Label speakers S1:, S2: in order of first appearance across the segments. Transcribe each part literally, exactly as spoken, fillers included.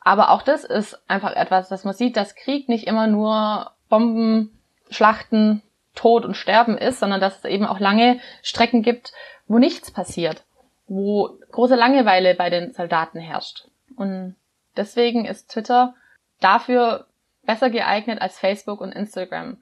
S1: Aber auch das ist einfach etwas, dass man sieht, dass Krieg nicht immer nur Bomben, Schlachten, Tod und Sterben ist, sondern dass es eben auch lange Strecken gibt, wo nichts passiert, wo große Langeweile bei den Soldaten herrscht. Und deswegen ist Twitter dafür besser geeignet als Facebook und Instagram.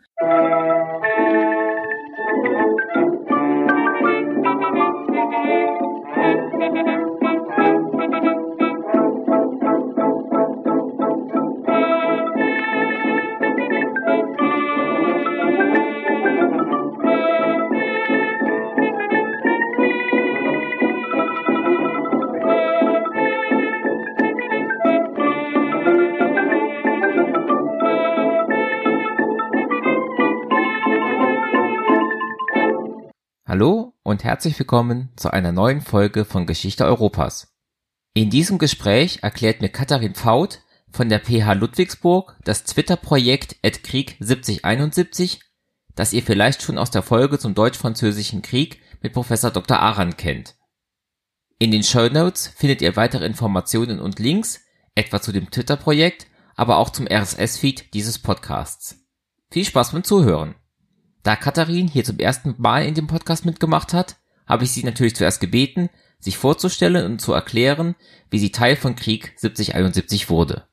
S2: Hallo und herzlich willkommen zu einer neuen Folge von Geschichte Europas. In diesem Gespräch erklärt mir Katharin Pfaut von der P H Ludwigsburg das Twitter-Projekt at Krieg siebzig einundsiebzig, das ihr vielleicht schon aus der Folge zum Deutsch-Französischen Krieg mit Professor Doktor Aran kennt. In den Shownotes findet ihr weitere Informationen und Links, etwa zu dem Twitter-Projekt, aber auch zum R S S-Feed dieses Podcasts. Viel Spaß beim Zuhören! Da Katharin hier zum ersten Mal in dem Podcast mitgemacht hat, habe ich sie natürlich zuerst gebeten, sich vorzustellen und zu erklären, wie sie Teil von Krieg siebzig einundsiebzig wurde.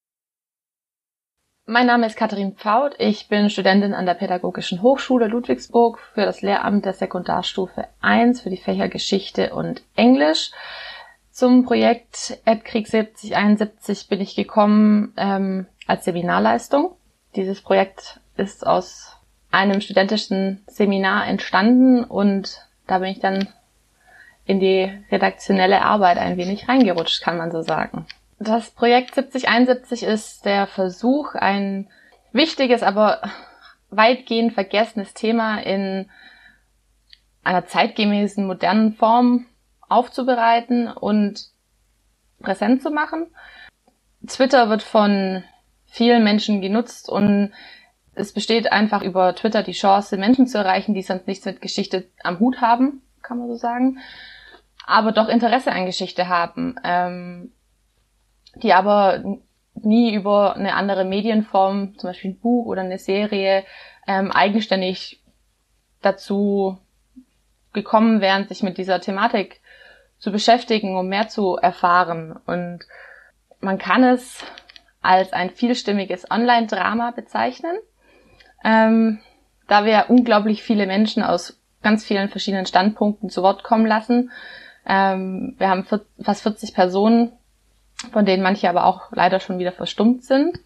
S1: Mein Name ist Katharin Pfaut, ich bin Studentin an der Pädagogischen Hochschule Ludwigsburg für das Lehramt der Sekundarstufe eins für die Fächer Geschichte und Englisch. Zum Projekt at Krieg siebzig einundsiebzig bin ich gekommen ähm, als Seminarleistung. Dieses Projekt ist aus einem studentischen Seminar entstanden und da bin ich dann in die redaktionelle Arbeit ein wenig reingerutscht, kann man so sagen. Das Projekt siebzig einundsiebzig ist der Versuch, ein wichtiges, aber weitgehend vergessenes Thema in einer zeitgemäßen, modernen Form aufzubereiten und präsent zu machen. Twitter wird von vielen Menschen genutzt und es besteht einfach über Twitter die Chance, Menschen zu erreichen, die sonst nichts mit Geschichte am Hut haben, kann man so sagen, aber doch Interesse an Geschichte haben, ähm, die aber nie über eine andere Medienform, zum Beispiel ein Buch oder eine Serie, ähm, eigenständig dazu gekommen wären, sich mit dieser Thematik zu beschäftigen, um mehr zu erfahren. Und man kann es als ein vielstimmiges Online-Drama bezeichnen. Ähm, da wir unglaublich viele Menschen aus ganz vielen verschiedenen Standpunkten zu Wort kommen lassen. Ähm, wir haben fast vierzig Personen, von denen manche aber auch leider schon wieder verstummt sind.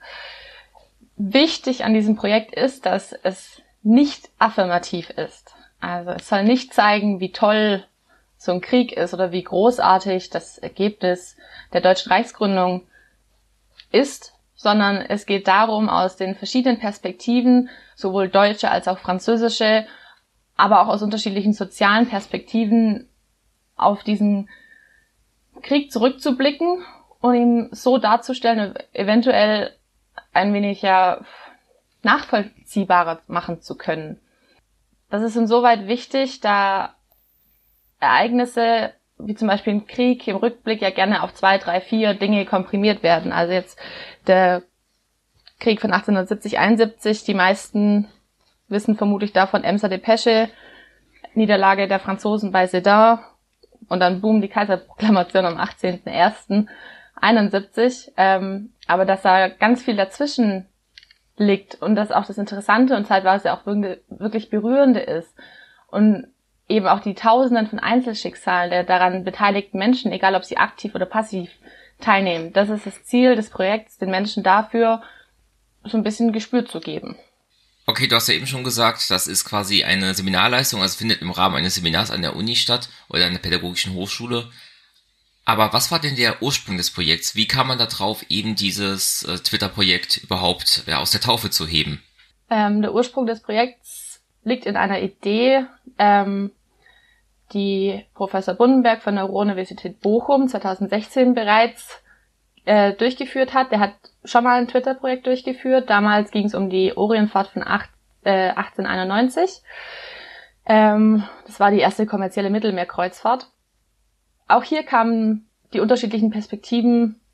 S1: Wichtig an diesem Projekt ist, dass es nicht affirmativ ist. Also es soll nicht zeigen, wie toll so ein Krieg ist oder wie großartig das Ergebnis der deutschen Reichsgründung ist, sondern es geht darum, aus den verschiedenen Perspektiven, sowohl deutsche als auch französische, aber auch aus unterschiedlichen sozialen Perspektiven auf diesen Krieg zurückzublicken und ihn so darzustellen, eventuell ein wenig ja nachvollziehbarer machen zu können. Das ist insoweit wichtig, da Ereignisse wie zum Beispiel ein Krieg im Rückblick ja gerne auf zwei, drei, vier Dinge komprimiert werden. Also jetzt der Krieg von achtzehnhundertsiebzig einundsiebzig, die meisten wissen vermutlich davon Emser Depesche, Niederlage der Franzosen bei Sedan und dann boom, die Kaiserproklamation am achtzehnten ersten einundsiebzig. Ähm, aber dass da ganz viel dazwischen liegt und das auch das Interessante und zeitweise auch wirklich Berührende ist und eben auch die Tausenden von Einzelschicksalen der daran beteiligten Menschen, egal ob sie aktiv oder passiv teilnehmen. Das ist das Ziel des Projekts, den Menschen dafür so ein bisschen Gespür zu geben.
S2: Okay, du hast ja eben schon gesagt, das ist quasi eine Seminarleistung, also findet im Rahmen eines Seminars an der Uni statt oder an der Pädagogischen Hochschule. Aber was war denn der Ursprung des Projekts? Wie kam man da drauf, eben dieses äh, Twitter-Projekt überhaupt ja, aus der Taufe zu heben?
S1: Ähm, der Ursprung des Projekts liegt in einer Idee, ähm, die Professor Bundenberg von der Ruhr-Universität Bochum zweitausendsechzehn bereits äh, durchgeführt hat. Der hat schon mal ein Twitter-Projekt durchgeführt. Damals ging es um die Orientfahrt von acht, äh, achtzehnhunderteinundneunzig. Ähm, das war die erste kommerzielle Mittelmeerkreuzfahrt. Auch hier kamen die unterschiedlichen Perspektiven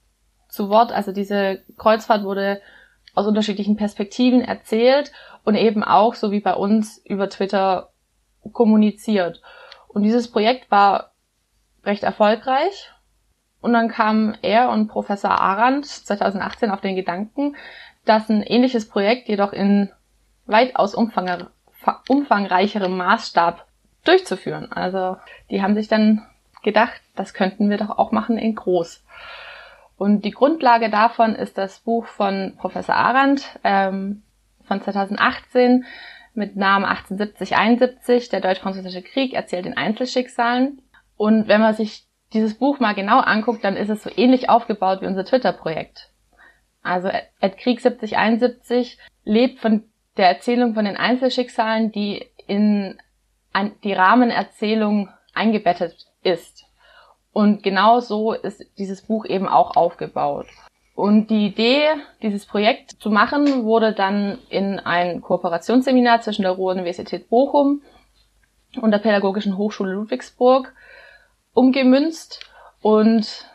S1: zu Wort. Also diese Kreuzfahrt wurde aus unterschiedlichen Perspektiven erzählt und eben auch, so wie bei uns, über Twitter kommuniziert. Und dieses Projekt war recht erfolgreich. Und dann kamen er und Professor Arendt zwanzig achtzehn auf den Gedanken, dass ein ähnliches Projekt jedoch in weitaus umfang- umfangreicherem Maßstab durchzuführen. Also die haben sich dann gedacht, das könnten wir doch auch machen in groß. Und die Grundlage davon ist das Buch von Professor Arendt ähm, von zwanzig achtzehn mit Namen achtzehnhundertsiebzig einundsiebzig, der Deutsch-Französische Krieg erzählt in Einzelschicksalen. Und wenn man sich dieses Buch mal genau anguckt, dann ist es so ähnlich aufgebaut wie unser Twitter-Projekt. Also at Krieg siebzig einundsiebzig lebt von der Erzählung von den Einzelschicksalen, die in die Rahmenerzählung eingebettet ist. Und genau so ist dieses Buch eben auch aufgebaut. Und die Idee, dieses Projekt zu machen, wurde dann in ein Kooperationsseminar zwischen der Ruhr-Universität Bochum und der Pädagogischen Hochschule Ludwigsburg umgemünzt und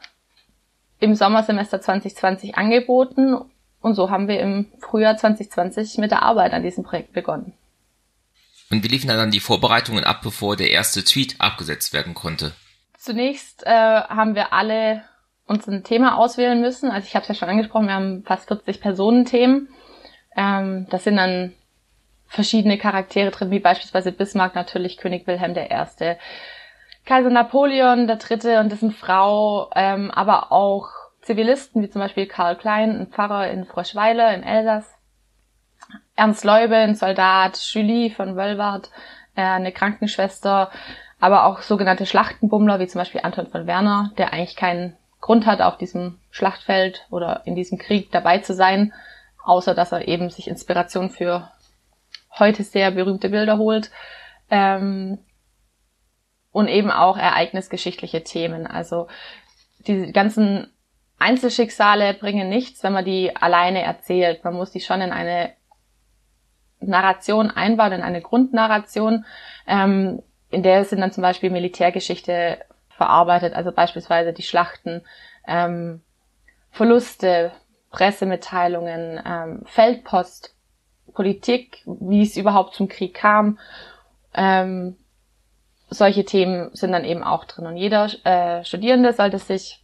S1: im Sommersemester zwanzig zwanzig angeboten. Und so haben wir im Frühjahr zwanzig zwanzig mit der Arbeit an diesem Projekt begonnen.
S2: Und wie liefen dann die Vorbereitungen ab, bevor der erste Tweet abgesetzt werden konnte?
S1: Zunächst äh, haben wir alle uns ein Thema auswählen müssen. Also ich habe es ja schon angesprochen, wir haben fast vierzig Personenthemen. Ähm, das sind dann verschiedene Charaktere drin, wie beispielsweise Bismarck, natürlich König Wilhelm der Erste, Kaiser Napoleon der Dritte und dessen Frau, ähm, aber auch Zivilisten, wie zum Beispiel Karl Klein, ein Pfarrer in Froschweiler im Elsass, Ernst Leube, ein Soldat, Julie von Wölwart, äh, eine Krankenschwester, aber auch sogenannte Schlachtenbummler, wie zum Beispiel Anton von Werner, der eigentlich keinen Grund hat, auf diesem Schlachtfeld oder in diesem Krieg dabei zu sein, außer dass er eben sich Inspiration für heute sehr berühmte Bilder holt. Ähm, und eben auch ereignisgeschichtliche Themen. Also die ganzen Einzelschicksale bringen nichts, wenn man die alleine erzählt. Man muss die schon in eine Narration einbauen, in eine Grundnarration, ähm, in der sind dann zum Beispiel Militärgeschichte verarbeitet, also beispielsweise die Schlachten, ähm, Verluste, Pressemitteilungen, ähm, Feldpost, Politik, wie es überhaupt zum Krieg kam. Ähm, solche Themen sind dann eben auch drin. Und jeder äh, Studierende sollte sich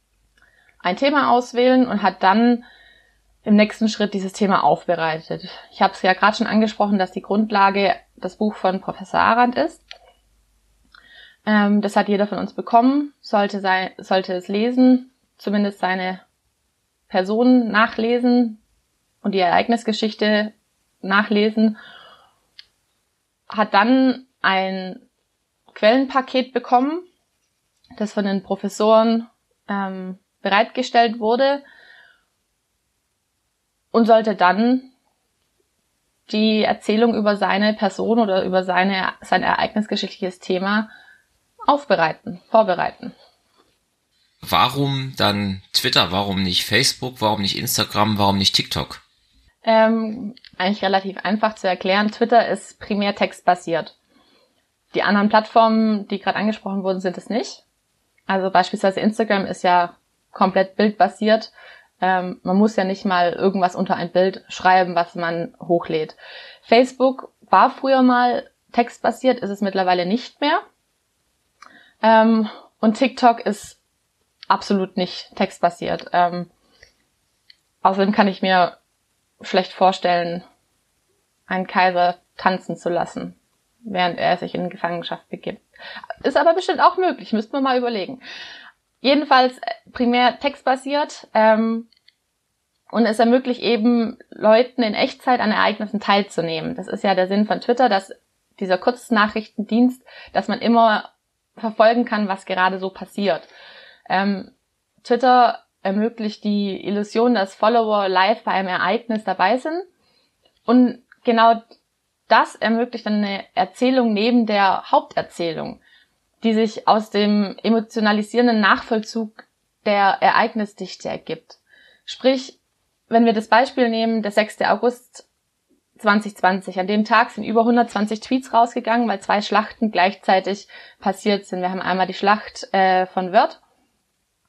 S1: ein Thema auswählen und hat dann im nächsten Schritt dieses Thema aufbereitet. Ich habe es ja gerade schon angesprochen, dass die Grundlage das Buch von Professor Arendt ist. Ähm, das hat jeder von uns bekommen, sollte, sein, sollte es lesen, zumindest seine Person nachlesen und die Ereignisgeschichte nachlesen, hat dann ein Quellenpaket bekommen, das von den Professoren ähm, bereitgestellt wurde und sollte dann die Erzählung über seine Person oder über seine, sein ereignisgeschichtliches Thema aufbereiten, vorbereiten.
S2: Warum dann Twitter? Warum nicht Facebook? Warum nicht Instagram? Warum nicht TikTok?
S1: Ähm, eigentlich relativ einfach zu erklären. Twitter ist primär textbasiert. Die anderen Plattformen, die gerade angesprochen wurden, sind es nicht. Also beispielsweise Instagram ist ja komplett bildbasiert. Ähm, man muss ja nicht mal irgendwas unter ein Bild schreiben, was man hochlädt. Facebook war früher mal textbasiert, ist es mittlerweile nicht mehr. Ähm, und TikTok ist absolut nicht textbasiert. Ähm, außerdem kann ich mir schlecht vorstellen, einen Kaiser tanzen zu lassen, während er sich in Gefangenschaft begibt. Ist aber bestimmt auch möglich, müssten wir mal überlegen. Jedenfalls primär textbasiert ähm, und es ermöglicht eben Leuten in Echtzeit an Ereignissen teilzunehmen. Das ist ja der Sinn von Twitter, dass dieser Kurznachrichtendienst, dass man immer verfolgen kann, was gerade so passiert. Ähm, Twitter ermöglicht die Illusion, dass Follower live bei einem Ereignis dabei sind und genau das ermöglicht dann eine Erzählung neben der Haupterzählung, die sich aus dem emotionalisierenden Nachvollzug der Ereignisdichte ergibt. Sprich, wenn wir das Beispiel nehmen, der sechster August zwanzig zwanzig, an dem Tag sind über hundertzwanzig Tweets rausgegangen, weil zwei Schlachten gleichzeitig passiert sind. Wir haben einmal die Schlacht äh, von Wörth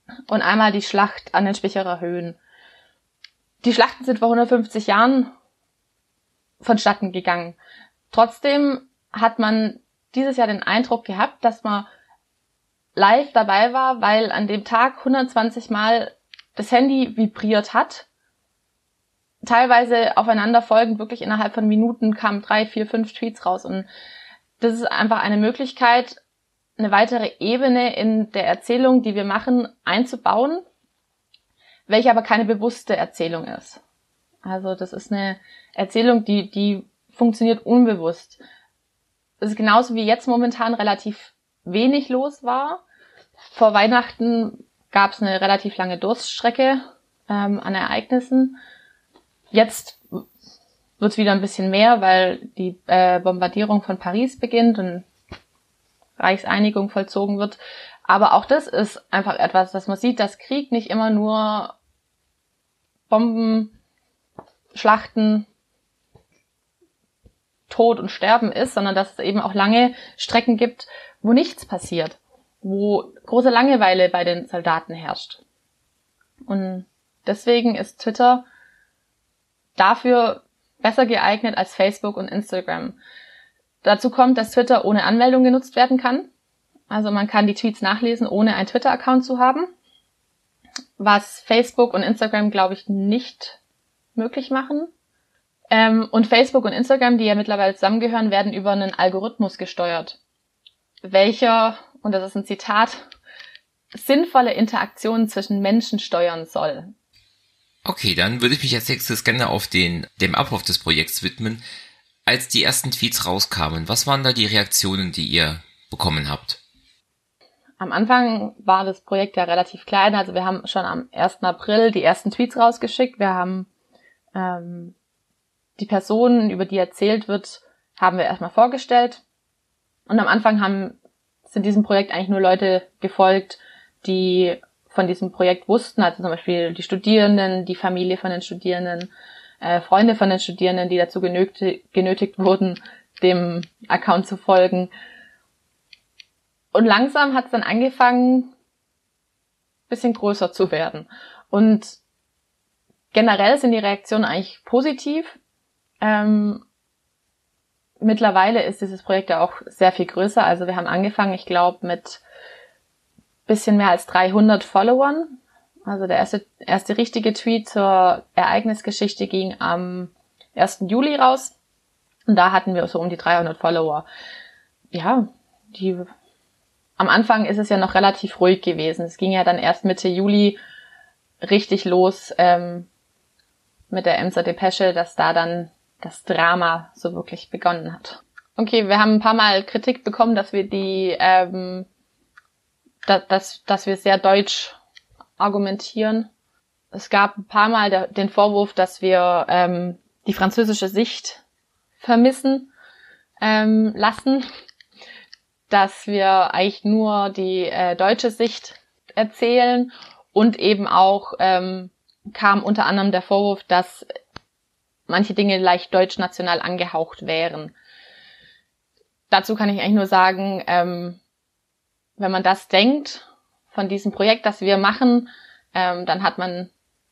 S1: und einmal die Schlacht an den Spicherer Höhen. Die Schlachten sind vor hundertfünfzig Jahren vonstatten gegangen. Trotzdem hat man dieses Jahr den Eindruck gehabt, dass man live dabei war, weil an dem Tag hundertzwanzig Mal das Handy vibriert hat. Teilweise aufeinanderfolgend, wirklich innerhalb von Minuten kamen drei, vier, fünf Tweets raus. Und das ist einfach eine Möglichkeit, eine weitere Ebene in der Erzählung, die wir machen, einzubauen, welche aber keine bewusste Erzählung ist. Also das ist eine Erzählung, die, die funktioniert unbewusst. Es ist genauso wie jetzt momentan relativ wenig los war. Vor Weihnachten gab es eine relativ lange Durststrecke ähm, an Ereignissen. Jetzt wird es wieder ein bisschen mehr, weil die äh, Bombardierung von Paris beginnt und Reichseinigung vollzogen wird. Aber auch das ist einfach etwas, dass man sieht, dass Krieg nicht immer nur Bomben, Schlachten, Tod und Sterben ist, sondern dass es eben auch lange Strecken gibt, wo nichts passiert, wo große Langeweile bei den Soldaten herrscht. Und deswegen ist Twitter dafür besser geeignet als Facebook und Instagram. Dazu kommt, dass Twitter ohne Anmeldung genutzt werden kann. Also man kann die Tweets nachlesen, ohne einen Twitter-Account zu haben, was Facebook und Instagram, glaube ich, nicht möglich machen. Ähm, und Facebook und Instagram, die ja mittlerweile zusammengehören, werden über einen Algorithmus gesteuert, welcher, und das ist ein Zitat, sinnvolle Interaktionen zwischen Menschen steuern soll.
S2: Okay, dann würde ich mich als nächstes gerne auf den dem Ablauf des Projekts widmen. Als die ersten Tweets rauskamen, was waren da die Reaktionen, die ihr bekommen habt?
S1: Am Anfang war das Projekt ja relativ klein, also wir haben schon am ersten April die ersten Tweets rausgeschickt. Wir haben ähm, die Personen, über die erzählt wird, haben wir erstmal vorgestellt. Und am Anfang haben sind diesem Projekt eigentlich nur Leute gefolgt, die von diesem Projekt wussten, also zum Beispiel die Studierenden, die Familie von den Studierenden, äh, Freunde von den Studierenden, die dazu genötigt, genötigt wurden, dem Account zu folgen. Und langsam hat es dann angefangen, ein bisschen größer zu werden. Und generell sind die Reaktionen eigentlich positiv. Ähm, mittlerweile ist dieses Projekt ja auch sehr viel größer. Also wir haben angefangen, ich glaube, mit bisschen mehr als dreihundert Followern. Also der erste, erste richtige Tweet zur Ereignisgeschichte ging am ersten Juli raus. Und da hatten wir so um die dreihundert Follower. Ja, die, am Anfang ist es ja noch relativ ruhig gewesen. Es ging ja dann erst Mitte Juli richtig los, ähm, mit der Emser Depesche, dass da dann das Drama so wirklich begonnen hat. Okay, wir haben ein paar Mal Kritik bekommen, dass wir die, ähm, dass, dass wir sehr deutsch argumentieren. Es gab ein paar Mal der, den Vorwurf, dass wir ähm, die französische Sicht vermissen ähm, lassen, dass wir eigentlich nur die äh, deutsche Sicht erzählen und eben auch ähm, kam unter anderem der Vorwurf, dass manche Dinge leicht deutsch-national angehaucht wären. Dazu kann ich eigentlich nur sagen, ähm, wenn man das denkt von diesem Projekt, das wir machen, ähm, dann hat man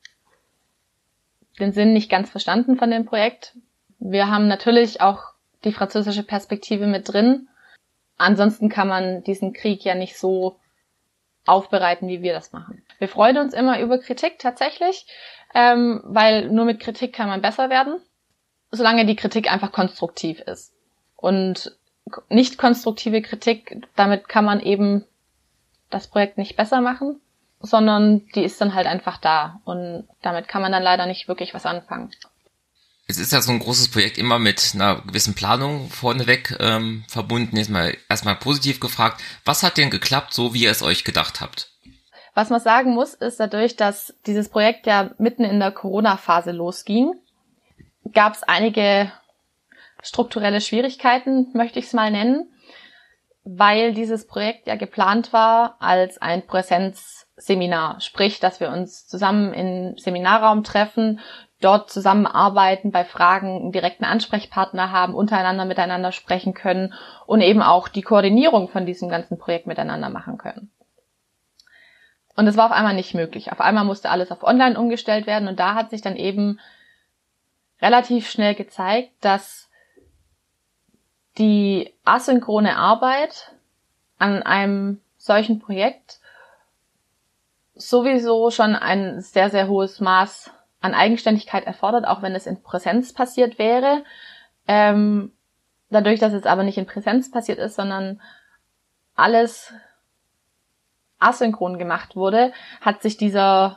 S1: den Sinn nicht ganz verstanden von dem Projekt. Wir haben natürlich auch die französische Perspektive mit drin. Ansonsten kann man diesen Krieg ja nicht so aufbereiten, wie wir das machen. Wir freuen uns immer über Kritik tatsächlich, ähm, weil nur mit Kritik kann man besser werden, solange die Kritik einfach konstruktiv ist. Und nicht konstruktive Kritik, damit kann man eben das Projekt nicht besser machen, sondern die ist dann halt einfach da und damit kann man dann leider nicht wirklich was anfangen.
S2: Es ist ja so ein großes Projekt immer mit einer gewissen Planung vorneweg ähm, verbunden. Jetzt mal erstmal positiv gefragt, was hat denn geklappt, so wie ihr es euch gedacht habt?
S1: Was man sagen muss, ist dadurch, dass dieses Projekt ja mitten in der Corona-Phase losging, gab es einige strukturelle Schwierigkeiten, möchte ich es mal nennen, weil dieses Projekt ja geplant war als ein Präsenzseminar. Sprich, dass wir uns zusammen im Seminarraum treffen, dort zusammenarbeiten, bei Fragen einen direkten Ansprechpartner haben, untereinander miteinander sprechen können und eben auch die Koordinierung von diesem ganzen Projekt miteinander machen können. Und es war auf einmal nicht möglich. Auf einmal musste alles auf online umgestellt werden und da hat sich dann eben relativ schnell gezeigt, dass die asynchrone Arbeit an einem solchen Projekt sowieso schon ein sehr, sehr hohes Maß an Eigenständigkeit erfordert, auch wenn es in Präsenz passiert wäre. Ähm, dadurch, dass es aber nicht in Präsenz passiert ist, sondern alles asynchron gemacht wurde, hat sich dieser,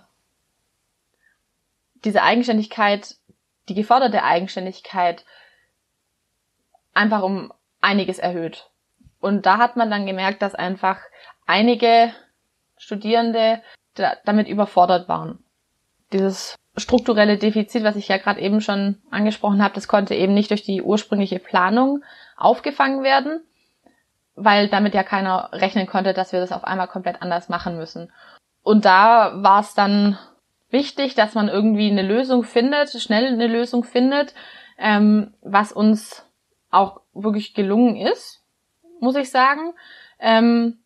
S1: diese Eigenständigkeit, die geforderte Eigenständigkeit einfach um einiges erhöht. Und da hat man dann gemerkt, dass einfach einige Studierende da, damit überfordert waren. Dieses strukturelle Defizit, was ich ja gerade eben schon angesprochen habe, das konnte eben nicht durch die ursprüngliche Planung aufgefangen werden, weil damit ja keiner rechnen konnte, dass wir das auf einmal komplett anders machen müssen. Und da war es dann wichtig, dass man irgendwie eine Lösung findet, schnell eine Lösung findet, ähm, was uns auch wirklich gelungen ist, muss ich sagen. Ähm,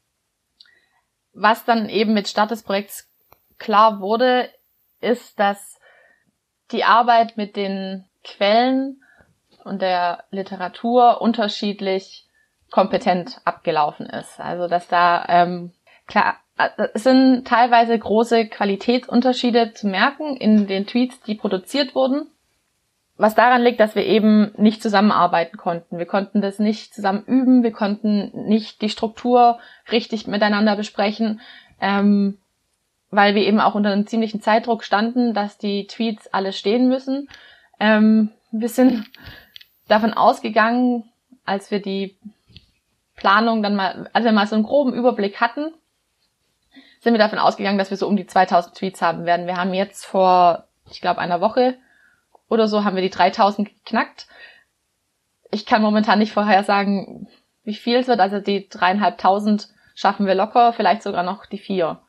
S1: was dann eben mit Start des Projekts klar wurde, ist, dass die Arbeit mit den Quellen und der Literatur unterschiedlich kompetent abgelaufen ist. Also dass da ähm, klar, es sind teilweise große Qualitätsunterschiede zu merken in den Tweets, die produziert wurden. Was daran liegt, dass wir eben nicht zusammenarbeiten konnten. Wir konnten das nicht zusammen üben, wir konnten nicht die Struktur richtig miteinander besprechen, ähm, weil wir eben auch unter einem ziemlichen Zeitdruck standen, dass die Tweets alle stehen müssen. Ähm, wir sind davon ausgegangen, als wir die Planung dann mal, als wir mal so einen groben Überblick hatten, sind wir davon ausgegangen, dass wir so um die zweitausend Tweets haben werden. Wir haben jetzt vor, ich glaube, einer Woche oder so haben wir die dreitausend geknackt. Ich kann momentan nicht vorhersagen, wie viel es wird. Also die dreieinhalbtausend schaffen wir locker, vielleicht sogar noch die vier.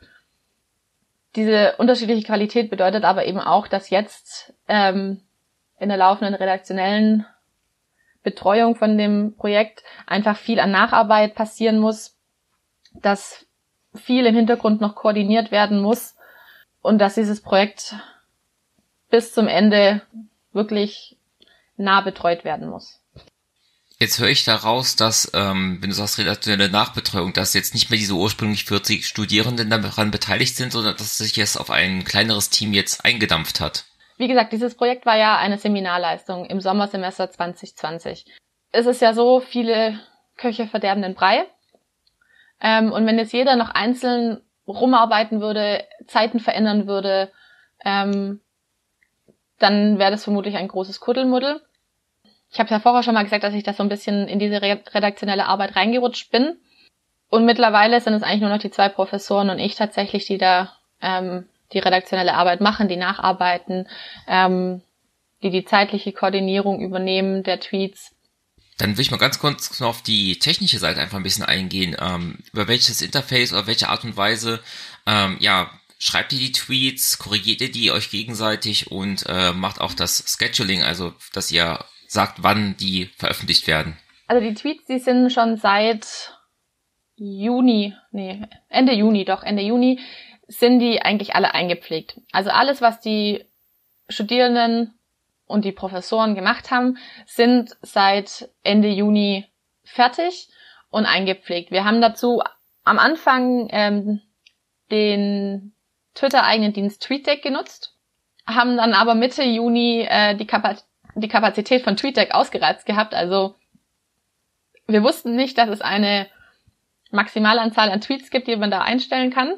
S1: Diese unterschiedliche Qualität bedeutet aber eben auch, dass jetzt ähm, in der laufenden redaktionellen Betreuung von dem Projekt einfach viel an Nacharbeit passieren muss, dass viel im Hintergrund noch koordiniert werden muss und dass dieses Projekt bis zum Ende wirklich nah betreut werden muss.
S2: Jetzt höre ich daraus, dass, ähm, wenn du sagst redaktionelle Nachbetreuung, dass jetzt nicht mehr diese ursprünglich vierzig Studierenden daran beteiligt sind, sondern dass sich jetzt auf ein kleineres Team jetzt eingedampft hat.
S1: Wie gesagt, dieses Projekt war ja eine Seminarleistung im Sommersemester zwanzig zwanzig. Es ist ja so, viele Köche verderben den Brei. Ähm, und wenn jetzt jeder noch einzeln rumarbeiten würde, Zeiten verändern würde, ähm, dann wäre das vermutlich ein großes Kuddelmuddel. Ich habe ja vorher schon mal gesagt, dass ich da so ein bisschen in diese redaktionelle Arbeit reingerutscht bin. Und mittlerweile sind es eigentlich nur noch die zwei Professoren und ich tatsächlich, die da ähm, die redaktionelle Arbeit machen, die nacharbeiten, ähm, die die zeitliche Koordinierung übernehmen der Tweets.
S2: Dann will ich mal ganz kurz noch auf die technische Seite einfach ein bisschen eingehen. Ähm, über welches Interface oder welche Art und Weise ähm, ja, schreibt ihr die Tweets, korrigiert ihr die euch gegenseitig und äh, macht auch das Scheduling, also dass ihr sagt, wann die veröffentlicht werden?
S1: Also die Tweets, die sind schon seit Juni, nee, Ende Juni, doch, Ende Juni sind die eigentlich alle eingepflegt. Also alles, was die Studierenden und die Professoren gemacht haben, sind seit Ende Juni fertig und eingepflegt. Wir haben dazu am Anfang ähm, den Twitter-eigenen Dienst TweetDeck genutzt, haben dann aber Mitte Juni äh, die, Kapa- die Kapazität von TweetDeck ausgereizt gehabt. Also wir wussten nicht, dass es eine Maximalanzahl an Tweets gibt, die man da einstellen kann,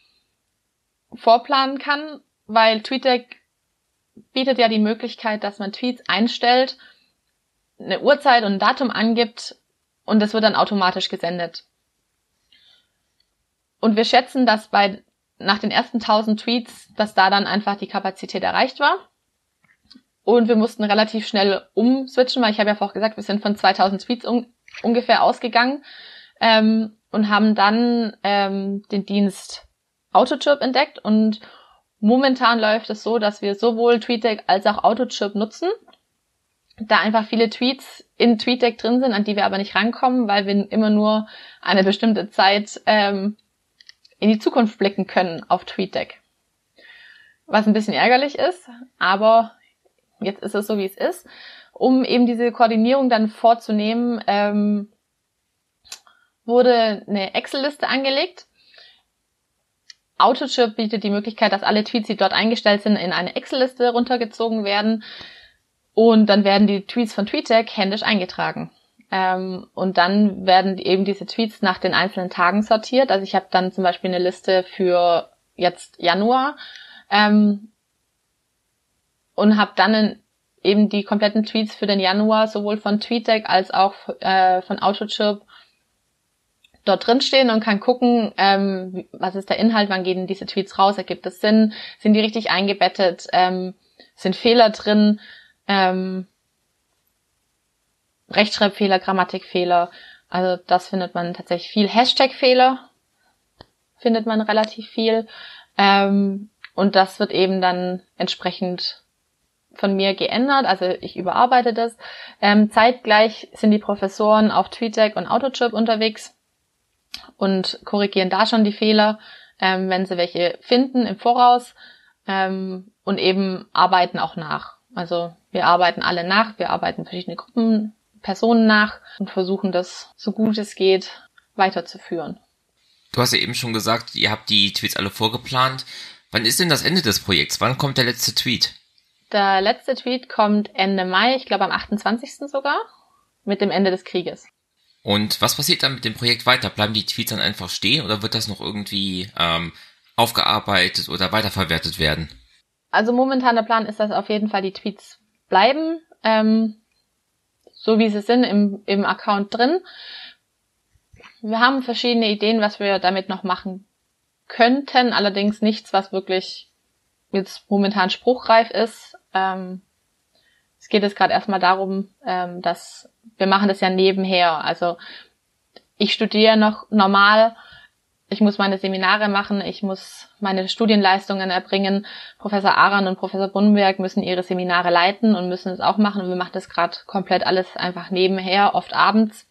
S1: vorplanen kann, weil TweetDeck bietet ja die Möglichkeit, dass man Tweets einstellt, eine Uhrzeit und ein Datum angibt und das wird dann automatisch gesendet. Und wir schätzen, dass bei nach den ersten tausend Tweets, dass da dann einfach die Kapazität erreicht war. Und wir mussten relativ schnell umswitchen, weil ich habe ja vorhin gesagt, wir sind von zweitausend Tweets un- ungefähr ausgegangen ähm, und haben dann ähm, den Dienst Autochirp entdeckt und momentan läuft es so, dass wir sowohl TweetDeck als auch Autochirp nutzen, da einfach viele Tweets in TweetDeck drin sind, an die wir aber nicht rankommen, weil wir immer nur eine bestimmte Zeit ähm, in die Zukunft blicken können auf TweetDeck. Was ein bisschen ärgerlich ist, aber jetzt ist es so, wie es ist. Um eben diese Koordinierung dann vorzunehmen, ähm, wurde eine Excel-Liste angelegt. Autochirp bietet die Möglichkeit, dass alle Tweets, die dort eingestellt sind, in eine Excel-Liste runtergezogen werden. Und dann werden die Tweets von TweetDeck händisch eingetragen. Ähm, und dann werden eben diese Tweets nach den einzelnen Tagen sortiert. Also ich habe dann zum Beispiel eine Liste für jetzt Januar ähm, und habe dann in, eben die kompletten Tweets für den Januar sowohl von TweetDeck als auch äh, von Autochirp dort drin stehen und kann gucken, ähm, was ist der Inhalt, wann gehen diese Tweets raus, ergibt es Sinn, sind die richtig eingebettet, ähm, sind Fehler drin, ähm, Rechtschreibfehler, Grammatikfehler, also das findet man tatsächlich viel. Hashtag-Fehler findet man relativ viel, ähm, und das wird eben dann entsprechend von mir geändert, also ich überarbeite das. Ähm, zeitgleich sind die Professoren auf TweetDeck und Autochirp unterwegs und korrigieren da schon die Fehler, ähm, wenn sie welche finden im Voraus, ähm, und eben arbeiten auch nach. Also wir arbeiten alle nach, wir arbeiten verschiedene Gruppen, Personen nach und versuchen das, so gut es geht, weiterzuführen.
S2: Du hast ja eben schon gesagt, ihr habt die Tweets alle vorgeplant. Wann ist denn das Ende des Projekts? Wann kommt der letzte Tweet?
S1: Der letzte Tweet kommt Ende Mai, ich glaube am achtundzwanzigsten sogar, mit dem Ende des Krieges.
S2: Und was passiert dann mit dem Projekt weiter? Bleiben die Tweets dann einfach stehen oder wird das noch irgendwie ähm, aufgearbeitet oder weiterverwertet werden?
S1: Also momentan der Plan ist, dass auf jeden Fall die Tweets bleiben, ähm, so wie sie sind im, im Account drin. Wir haben verschiedene Ideen, was wir damit noch machen könnten, allerdings nichts, was wirklich jetzt momentan spruchreif ist. Ähm, es geht jetzt gerade erstmal darum, ähm, dass wir machen das ja nebenher. Also ich studiere noch normal, ich muss meine Seminare machen, ich muss meine Studienleistungen erbringen. Professor Aran und Professor Brunberg müssen ihre Seminare leiten und müssen es auch machen. Und wir machen das gerade komplett alles einfach nebenher, oft abends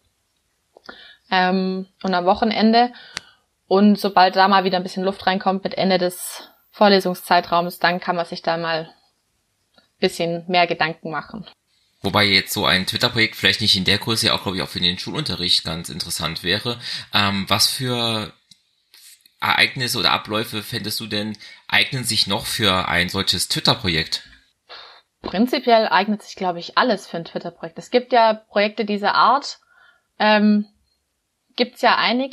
S1: ähm, und am Wochenende. Und sobald da mal wieder ein bisschen Luft reinkommt mit Ende des Vorlesungszeitraums, dann kann man sich da mal ein bisschen mehr Gedanken machen.
S2: Wobei jetzt so ein Twitter-Projekt vielleicht nicht in der Größe ja auch, glaube ich, auch für den Schulunterricht ganz interessant wäre. Ähm, was für Ereignisse oder Abläufe fändest du denn eignen sich noch für ein solches Twitter-Projekt?
S1: Prinzipiell eignet sich, glaube ich, alles für ein Twitter-Projekt. Es gibt ja Projekte dieser Art, ähm, gibt's ja einige,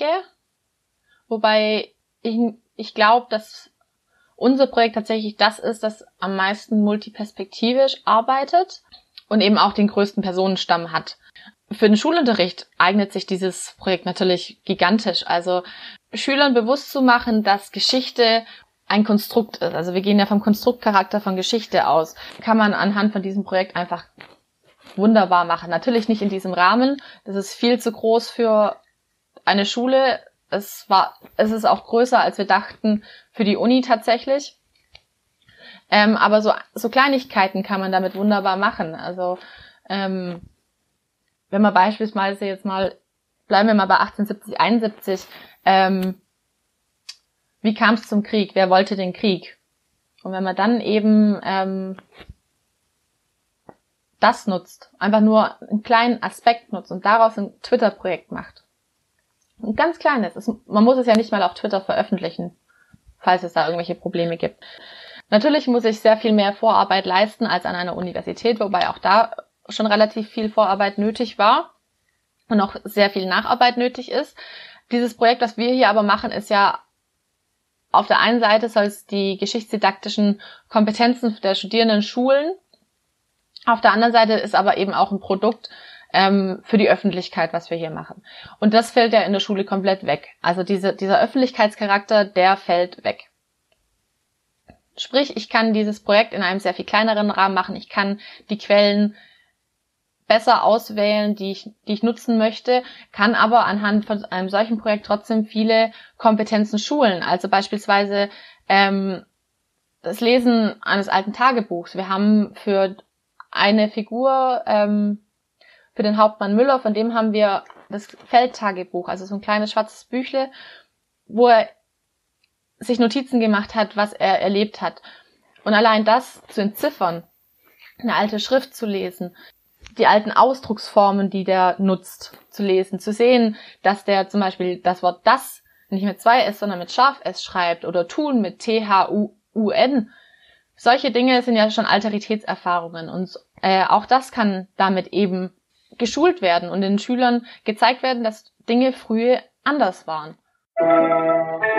S1: wobei ich, ich glaube, dass unser Projekt tatsächlich das ist, das am meisten multiperspektivisch arbeitet und eben auch den größten Personenstamm hat. Für den Schulunterricht eignet sich dieses Projekt natürlich gigantisch. Also Schülern bewusst zu machen, dass Geschichte ein Konstrukt ist. Also wir gehen ja vom Konstruktcharakter von Geschichte aus. Kann man anhand von diesem Projekt einfach wunderbar machen. Natürlich nicht in diesem Rahmen. Das ist viel zu groß für eine Schule. Es war, es ist auch größer, als wir dachten, für die Uni tatsächlich. Ähm, aber so, so Kleinigkeiten kann man damit wunderbar machen. Also, ähm, wenn man beispielsweise jetzt mal, bleiben wir mal bei achtzehnhundertsiebzig, einundsiebzig, ähm, wie kam es zum Krieg? Wer wollte den Krieg? Und wenn man dann eben ähm, das nutzt, einfach nur einen kleinen Aspekt nutzt und daraus ein Twitter-Projekt macht, ein ganz kleines, es, man muss es ja nicht mal auf Twitter veröffentlichen, falls es da irgendwelche Probleme gibt. Natürlich muss ich sehr viel mehr Vorarbeit leisten als an einer Universität, wobei auch da schon relativ viel Vorarbeit nötig war und auch sehr viel Nacharbeit nötig ist. Dieses Projekt, was wir hier aber machen, ist ja auf der einen Seite soll es die geschichtsdidaktischen Kompetenzen der Studierenden schulen. Auf der anderen Seite ist aber eben auch ein Produkt ähm, für die Öffentlichkeit, was wir hier machen. Und das fällt ja in der Schule komplett weg. Also diese, dieser Öffentlichkeitscharakter, der fällt weg. Sprich, ich kann dieses Projekt in einem sehr viel kleineren Rahmen machen. Ich kann die Quellen besser auswählen, die ich, die ich nutzen möchte, kann aber anhand von einem solchen Projekt trotzdem viele Kompetenzen schulen. Also beispielsweise ähm, das Lesen eines alten Tagebuchs. Wir haben für eine Figur, ähm, für den Hauptmann Müller, von dem haben wir das Feldtagebuch, also so ein kleines schwarzes Büchle, wo er sich Notizen gemacht hat, was er erlebt hat. Und allein das zu entziffern, eine alte Schrift zu lesen, die alten Ausdrucksformen, die der nutzt, zu lesen, zu sehen, dass der zum Beispiel das Wort das nicht mit zwei S, sondern mit scharf S schreibt oder tun mit T H U U N. Solche Dinge sind ja schon Alteritätserfahrungen und äh, auch das kann damit eben geschult werden und den Schülern gezeigt werden, dass Dinge früher anders waren.